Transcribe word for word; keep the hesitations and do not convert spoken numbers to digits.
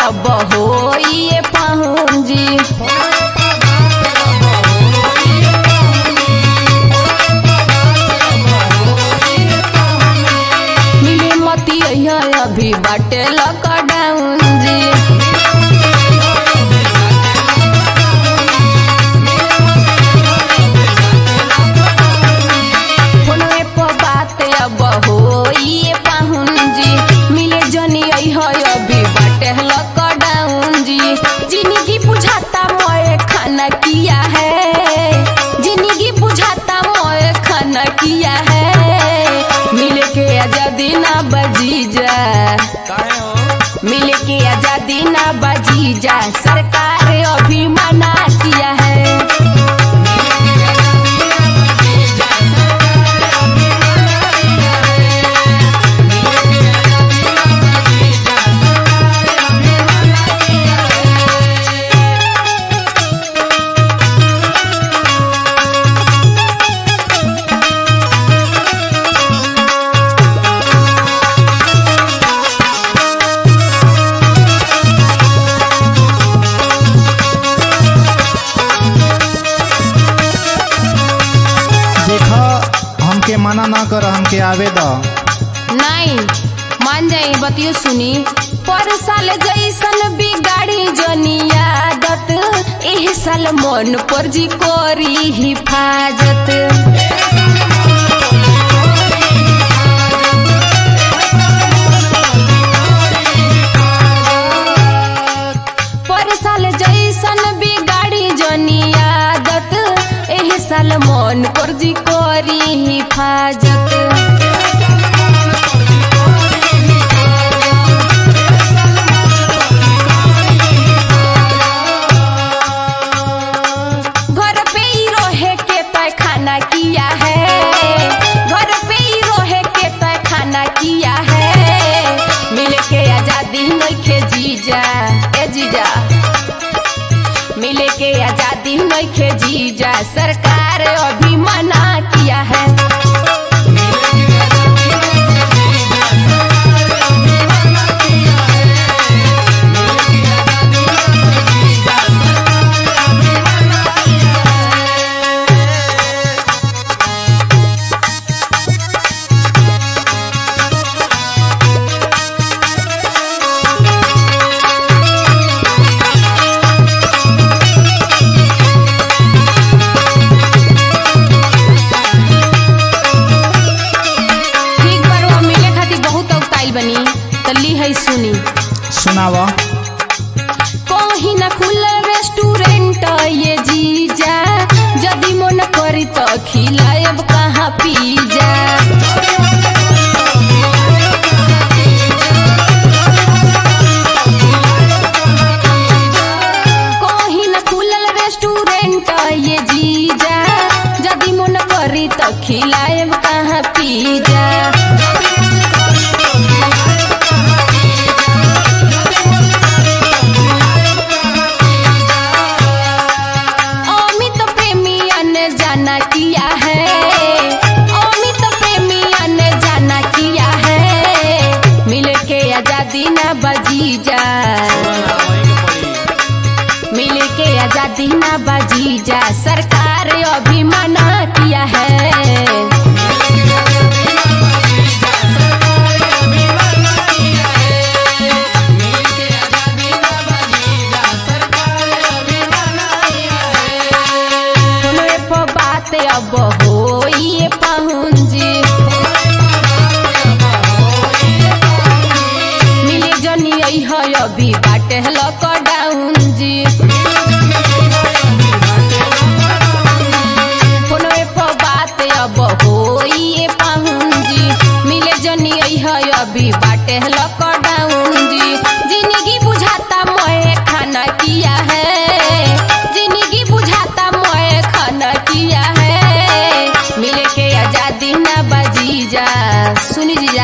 अब होइए पाहुन जी। मिले मती अभी बाटे लॉकडाउन जी। फोनवे पर बात अब होइए पाहुन जी। मिले जनी अभी बाटे लॉकडाउन जी। जिंदगी बुझाता मोए खाना किया है, जिंदगी बुझाता मोए खाना किया है। मिले के आजादी ना बजी जा, मिले के आजादी ना बजी जा, सरकार अभी मना किया है। हमके मना ना कर, हमके आवे द। नहीं मान जाई, बतियो सुनी। पर साल जैसन बिगाड़ी जनी आदत, एह साल मन पर जी कोरी हिफाजत। पर साल जैसन बिगाड़ी जनी आदत, एह साल मन पर जी कोरी हिफाजत। घर पे ही रोहे के तय खाना किया है, घर पे ही रोहे के तय खाना किया है। मिल के आजादी नइखे जीजा, ए जीजा मिले के आजादी नइखे जीजा, सरकार अभी मना किया है। सुनी सुनावा। कहीं ना खुल रेस्टोरेंट ये जीजा, जदि मन करी तो खिलायब कहाँ पिज्जा। कहीं ना खुल रेस्टोरेंट ये जीजा, जदि मन करी तो खिलायब कहाँ पिज्जा। किया है अमित प्रेमिया ने जाना किया है। मिले के आजादी ना बजी जा, मिले के आजादी ना बजी जा, सरकार अभी मना किया है। अब होइए पाहुन जी। मिले जनी अभी बाटे लॉकडाउन जी। फोनवे पर बात अब होइए पाहुन जी। मिले जनी अभी बाटे लॉकडाउन जी। जिंदगी बुझाता मोए खाना किया है, जिंदगी बुझाता मोए खाना किया है। मिले के आजादी ना बजी जा, सुनी जी।